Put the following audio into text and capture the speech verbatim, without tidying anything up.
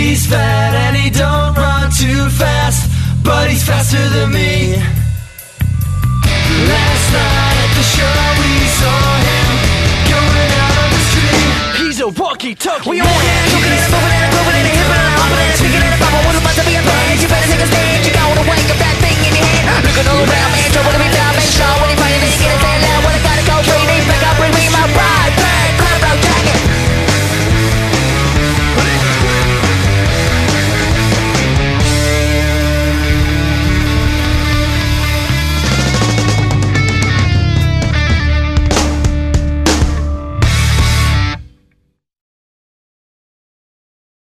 He's fat and he don't run too fast, but he's faster than me. Last night at the show we saw him going out on the street. He's a walkie-talkie. We all